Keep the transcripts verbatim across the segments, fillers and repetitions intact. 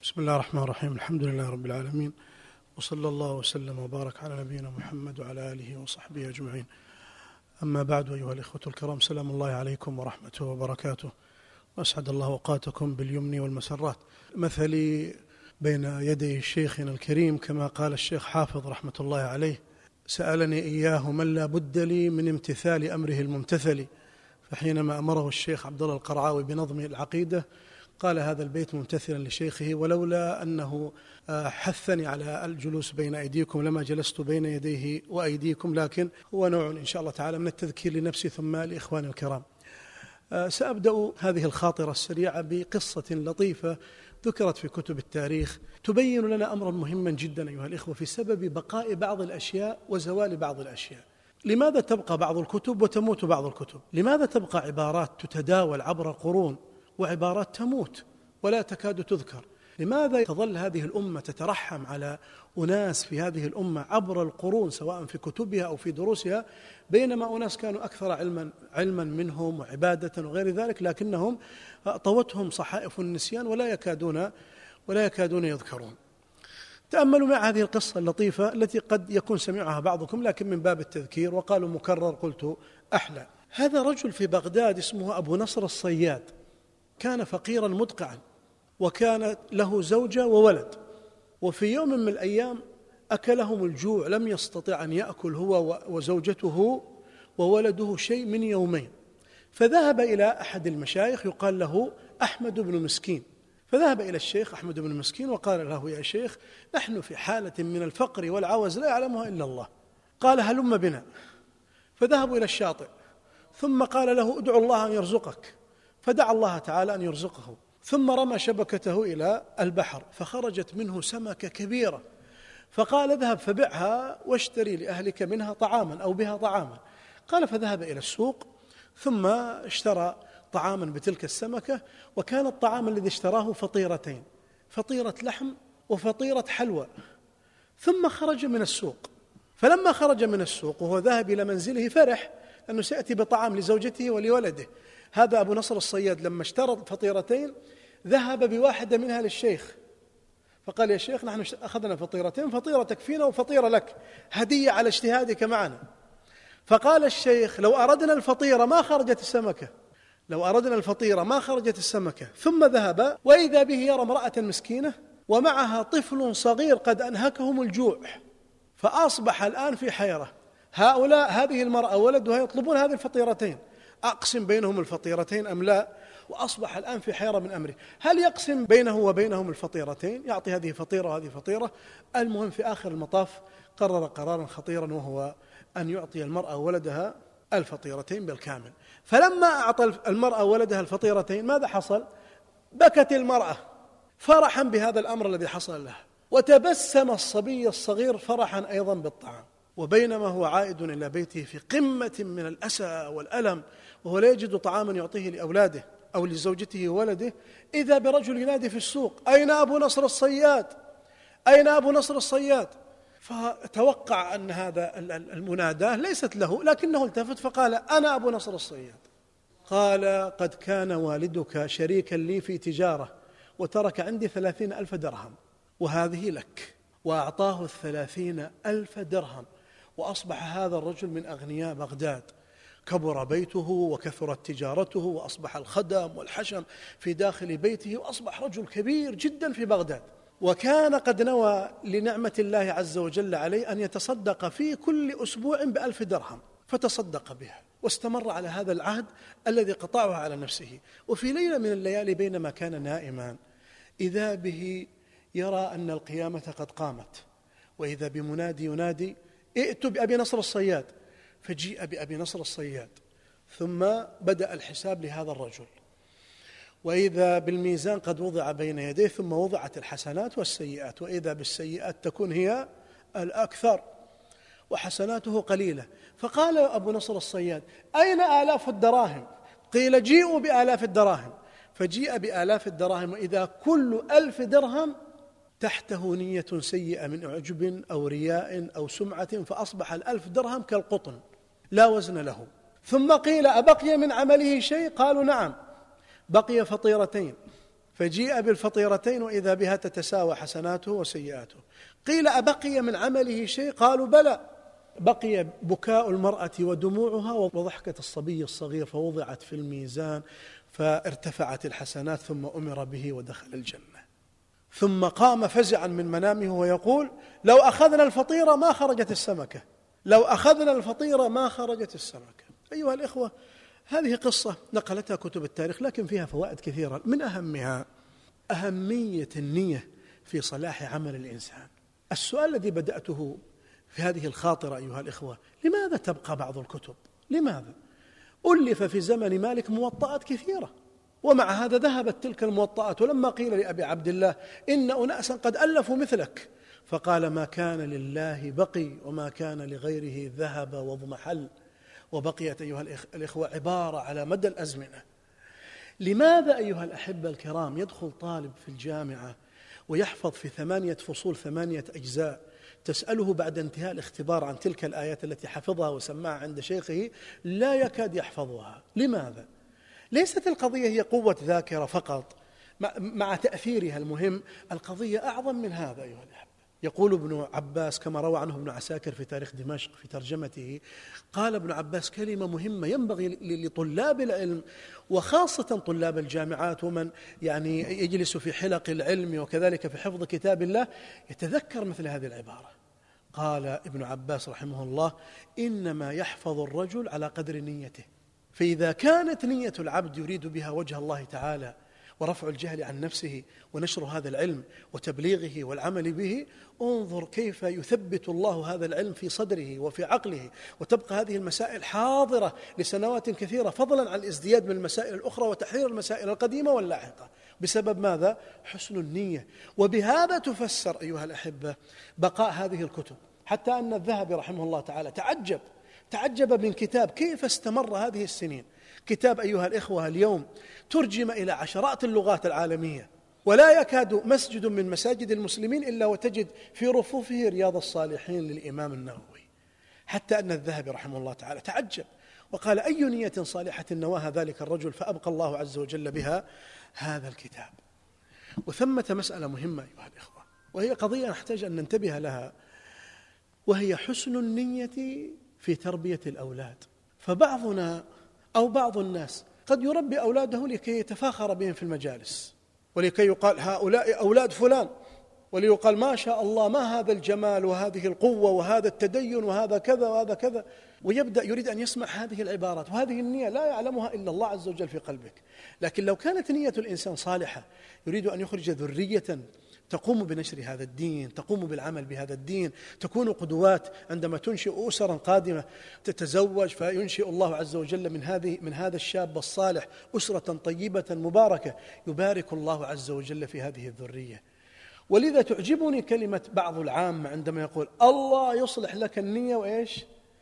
بسم الله الرحمن الرحيم. الحمد لله رب العالمين، وصلى الله وسلم وبارك على نبينا محمد وعلى آله وصحبه أجمعين. أما بعد، أيها الإخوة الكرام، سلام الله عليكم ورحمته وبركاته، وأسعد الله أوقاتكم باليمن والمسرات. مثلي بين يدي شيخنا الكريم كما قال الشيخ حافظ رحمة الله عليه: سألني إياه من لا بد لي من امتثال أمره الممتثل. فحينما أمره الشيخ عبد الله القرعاوي بنظم العقيدة قال هذا البيت ممتثلا لشيخه: ولولا أنه حثني على الجلوس بين أيديكم لما جلست بين يديه وأيديكم. لكن هو نوع إن شاء الله تعالى من التذكير لنفسي ثم لإخواني الكرام. سأبدأ هذه الخاطرة السريعة بقصة لطيفة ذكرت في كتب التاريخ تبين لنا أمرا مهما جدا أيها الإخوة في سبب بقاء بعض الأشياء وزوال بعض الأشياء. لماذا تبقى بعض الكتب وتموت بعض الكتب؟ لماذا تبقى عبارات تتداول عبر قرون وعبارات تموت ولا تكاد تذكر؟ لماذا تظل هذه الأمة تترحم على أناس في هذه الأمة عبر القرون سواء في كتبها أو في دروسها، بينما أناس كانوا أكثر علما علما منهم وعبادة وغير ذلك، لكنهم طوتهم صحائف النسيان ولا يكادون ولا يكادون يذكرون. تأملوا مع هذه القصة اللطيفة التي قد يكون سمعها بعضكم، لكن من باب التذكير، وقالوا مكرر قلت أحلى. هذا رجل في بغداد اسمه أبو نصر الصياد، كان فقيرا مدقعا، وكان له زوجة وولد، وفي يوم من الأيام أكلهم الجوع، لم يستطع أن يأكل هو وزوجته وولده شيء من يومين، فذهب إلى أحد المشايخ يقال له أحمد بن مسكين. فذهب إلى الشيخ أحمد بن مسكين وقال له: يا شيخ، نحن في حالة من الفقر والعوز لا يعلمها إلا الله. قال: هلم بنا. فذهبوا إلى الشاطئ، ثم قال له: ادعو الله أن يرزقك. فدعا الله تعالى أن يرزقه، ثم رمى شبكته إلى البحر فخرجت منه سمكة كبيرة، فقال: اذهب فبعها واشتري لأهلك منها طعاما أو بها طعاما. قال: فذهب إلى السوق ثم اشترى طعاما بتلك السمكة، وكان الطعام الذي اشتراه فطيرتين، فطيرة لحم وفطيرة حلوى. ثم خرج من السوق، فلما خرج من السوق وهو ذاهب إلى منزله فرح أنه سيأتي بطعام لزوجته ولولده. هذا أبو نصر الصياد لما اشترى فطيرتين ذهب بواحدة منها للشيخ، فقال: يا شيخ، نحن أخذنا فطيرتين، فطيرة تكفينا وفطيرة لك، هدية على اجتهادك معنا. فقال الشيخ: لو أردنا الفطيرة ما خرجت السمكة، لو أردنا الفطيرة ما خرجت السمكة. ثم ذهب وإذا به يرى امرأة مسكينة ومعها طفل صغير قد أنهكهم الجوع، فأصبح الآن في حيرة. هؤلاء هذه المرأة ولدها يطلبون هذه الفطيرتين، أقسم بينهم الفطيرتين أم لا؟ وأصبح الآن في حيرة من أمره، هل يقسم بينه وبينهم الفطيرتين، يعطي هذه فطيرة وهذه فطيرة؟ المهم في آخر المطاف قرر قرارا خطيرا، وهو أن يعطي المرأة ولدها الفطيرتين بالكامل. فلما أعطى المرأة ولدها الفطيرتين ماذا حصل؟ بكت المرأة فرحا بهذا الأمر الذي حصل لها، وتبسم الصبي الصغير فرحا أيضا بالطعام. وبينما هو عائد إلى بيته في قمة من الأسى والألم وهو لا يجد طعاما يعطيه لأولاده أو لزوجته وولده، إذا برجل ينادي في السوق: أين أبو نصر الصياد؟ أين أبو نصر الصياد؟ فتوقع أن هذا المناداة ليست له، لكنه التفت فقال: أنا أبو نصر الصياد. قال: قد كان والدك شريكا لي في تجارة وترك عندي ثلاثين ألف درهم، وهذه لك. وأعطاه الثلاثين ألف درهم، وأصبح هذا الرجل من أغنياء بغداد، كبر بيته وكثرت تجارته، وأصبح الخدم والحشم في داخل بيته، وأصبح رجل كبير جدا في بغداد. وكان قد نوى لنعمة الله عز وجل عليه أن يتصدق في كل أسبوع بألف درهم، فتصدق بها واستمر على هذا العهد الذي قطعه على نفسه. وفي ليلة من الليالي بينما كان نائما إذا به يرى أن القيامة قد قامت، وإذا بمنادي ينادي: ائتوا بأبي نصر الصياد. فجيء بأبي نصر الصياد، ثم بدأ الحساب لهذا الرجل، وإذا بالميزان قد وضع بين يديه، ثم وضعت الحسنات والسيئات، وإذا بالسيئات تكون هي الأكثر وحسناته قليلة. فقال أبو نصر الصياد: أين آلاف الدراهم؟ قيل: جيئوا بآلاف الدراهم. فجيء بآلاف الدراهم، وإذا كل ألف درهم تحته نية سيئة من عجب أو رياء أو سمعة، فأصبح الألف درهم كالقطن لا وزن له. ثم قيل: أبقي من عمله شيء؟ قالوا: نعم، بقي فطيرتين. فجيء بالفطيرتين وإذا بها تتساوى حسناته وسيئاته. قيل أبقي من عمله شيء؟ قالوا بلى، بقي بكاء المرأة ودموعها وضحكة الصبي الصغير، فوضعت في الميزان فارتفعت الحسنات ثم أمر به ودخل الجنة. ثم قام فزعا من منامه ويقول: لو أخذنا الفطيرة ما خرجت السمكة، لو أخذنا الفطيرة ما خرجت السمكة. أيها الإخوة، هذه قصة نقلتها كتب التاريخ لكن فيها فوائد كثيرة، من أهمها أهمية النية في صلاح عمل الإنسان. السؤال الذي بدأته في هذه الخاطرة أيها الإخوة: لماذا تبقى بعض الكتب؟ لماذا؟ ألف في زمن مالك موطئات كثيرة، ومع هذا ذهبت تلك الموطئات. ولما قيل لأبي عبد الله: إن أناسا قد ألفوا مثلك، فقال: ما كان لله بقي وما كان لغيره ذهب واضمحل. وبقيت أيها الإخوة عبارة على مدى الأزمنة. لماذا أيها الأحبة الكرام يدخل طالب في الجامعة ويحفظ في ثمانية فصول ثمانية أجزاء، تسأله بعد انتهاء الاختبار عن تلك الآيات التي حفظها وسمعها عند شيخه لا يكاد يحفظها؟ لماذا؟ ليست القضية هي قوة ذاكرة فقط مع تأثيرها المهم، القضية أعظم من هذا أيها الأحبة. يقول ابن عباس كما روى عنه ابن عساكر في تاريخ دمشق في ترجمته، قال ابن عباس كلمة مهمة ينبغي لطلاب العلم وخاصة طلاب الجامعات ومن يعني يجلس في حلق العلم وكذلك في حفظ كتاب الله يتذكر مثل هذه العبارة. قال ابن عباس رحمه الله: إنما يحفظ الرجل على قدر نيته، فإذا كانت نية العبد يريد بها وجه الله تعالى ورفع الجهل عن نفسه ونشر هذا العلم وتبليغه والعمل به، انظر كيف يثبت الله هذا العلم في صدره وفي عقله، وتبقى هذه المسائل حاضرة لسنوات كثيرة، فضلا عن الازدياد من المسائل الأخرى وتحرير المسائل القديمة واللاحقة. بسبب ماذا؟ حسن النية. وبهذا تفسر أيها الأحبة بقاء هذه الكتب، حتى أن الذهبي رحمه الله تعالى تعجب تعجب من كتاب كيف استمر هذه السنين. كتاب أيها الإخوة اليوم ترجم إلى عشرات اللغات العالمية، ولا يكاد مسجد من مساجد المسلمين إلا وتجد في رفوفه رياض الصالحين للإمام النووي. حتى أن الذهبي رحمه الله تعالى تعجب وقال: أي نية صالحة نواها ذلك الرجل فأبقى الله عز وجل بها هذا الكتاب. وثمة مسألة مهمة أيها الإخوة، وهي قضية نحتاج أن ننتبه لها، وهي حسن النية في تربية الأولاد. فبعضنا أو بعض الناس قد يربي أولاده لكي يتفاخر بهم في المجالس، ولكي يقال هؤلاء أولاد فلان، وليقال ما شاء الله ما هذا الجمال وهذه القوة وهذا التدين وهذا كذا وهذا كذا، ويبدأ يريد أن يسمع هذه العبارات، وهذه النية لا يعلمها إلا الله عز وجل في قلبك. لكن لو كانت نية الإنسان صالحة، يريد أن يخرج ذرية تقوم بنشر هذا الدين، تقوم بالعمل بهذا الدين، تكون قدوات عندما تنشئ أسرا قادمة تتزوج، فينشئ الله عز وجل من هذه من هذا الشاب الصالح أسرة طيبة مباركة، يبارك الله عز وجل في هذه الذرية. ولذا تعجبني كلمة بعض العامة عندما يقول: الله يصلح لك النية وإيش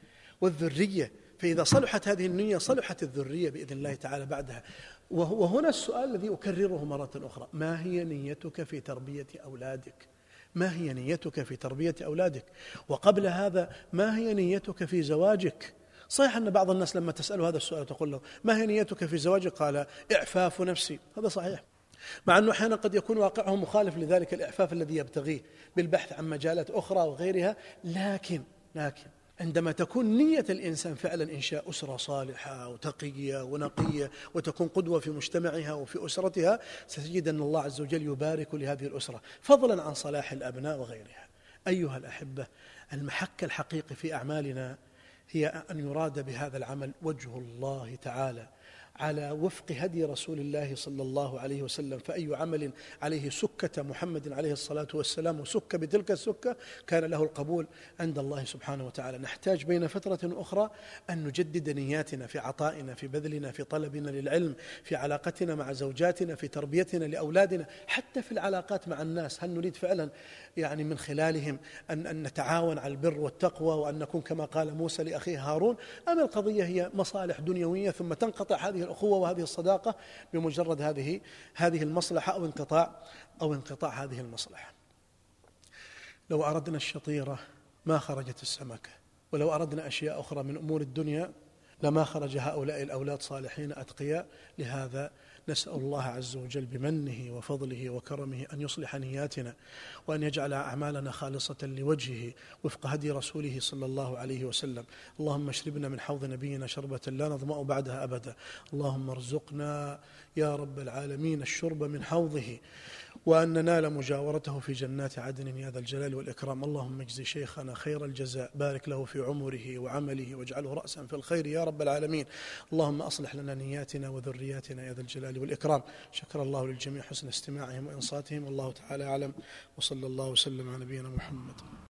والذرية. فإذا صلحت هذه النية صلحت الذرية بإذن الله تعالى بعدها. وهنا السؤال الذي أكرره مرة أخرى: ما هي نيتك في تربية أولادك؟ ما هي نيتك في تربية أولادك؟ وقبل هذا ما هي نيتك في زواجك؟ صحيح أن بعض الناس لما تسأله هذا السؤال تقول له: ما هي نيتك في زواجك؟ قال: إعفاف نفسي. هذا صحيح، مع أنه أحيانا قد يكون واقعه مخالف لذلك الإعفاف الذي يبتغيه بالبحث عن مجالات أخرى وغيرها. لكن لكن عندما تكون نية الإنسان فعلا إنشاء أسرة صالحة وتقية ونقية وتكون قدوة في مجتمعها وفي أسرتها، ستجد أن الله عز وجل يبارك لهذه الأسرة، فضلا عن صلاح الأبناء وغيرها. أيها الأحبة، المحك الحقيقي في أعمالنا هي أن يراد بهذا العمل وجه الله تعالى على وفق هدي رسول الله صلى الله عليه وسلم. فأي عمل عليه سكة محمد عليه الصلاة والسلام وسك بتلك السكة كان له القبول عند الله سبحانه وتعالى. نحتاج بين فترة أخرى أن نجدد نياتنا في عطائنا، في بذلنا، في طلبنا للعلم، في علاقتنا مع زوجاتنا، في تربيتنا لأولادنا، حتى في العلاقات مع الناس. هل نريد فعلا يعني من خلالهم أن, أن نتعاون على البر والتقوى وأن نكون كما قال موسى لأخيه هارون، أم القضية هي مصالح دنيوية ثم تنقطع هذه الأخوة وهذه الصداقة بمجرد هذه هذه المصلحة أو انقطاع أو انقطاع هذه المصلحة؟ لو أردنا الشطيرة ما خرجت السمكة، ولو أردنا أشياء أخرى من أمور الدنيا لما خرج هؤلاء الأولاد صالحين أتقياء. لهذا نسأل الله عز وجل بمنه وفضله وكرمه أن يصلح نياتنا، وأن يجعل أعمالنا خالصة لوجهه وفق هدي رسوله صلى الله عليه وسلم. اللهم اشربنا من حوض نبينا شربة لا نظمأ بعدها أبدا. اللهم ارزقنا يا رب العالمين الشرب من حوضه، وأن ننال مجاورته في جنات عدن يا ذا الجلال والإكرام. اللهم اجزي شيخنا خير الجزاء، بارك له في عمره وعمله واجعله رأسا في الخير يا رب العالمين. اللهم أصلح لنا نياتنا وذرياتنا يا ذا الجلال والإكرام. شكر الله للجميع حسن استماعهم وإنصاتهم، والله تعالى أعلم، وصلى الله وسلم على نبينا محمد.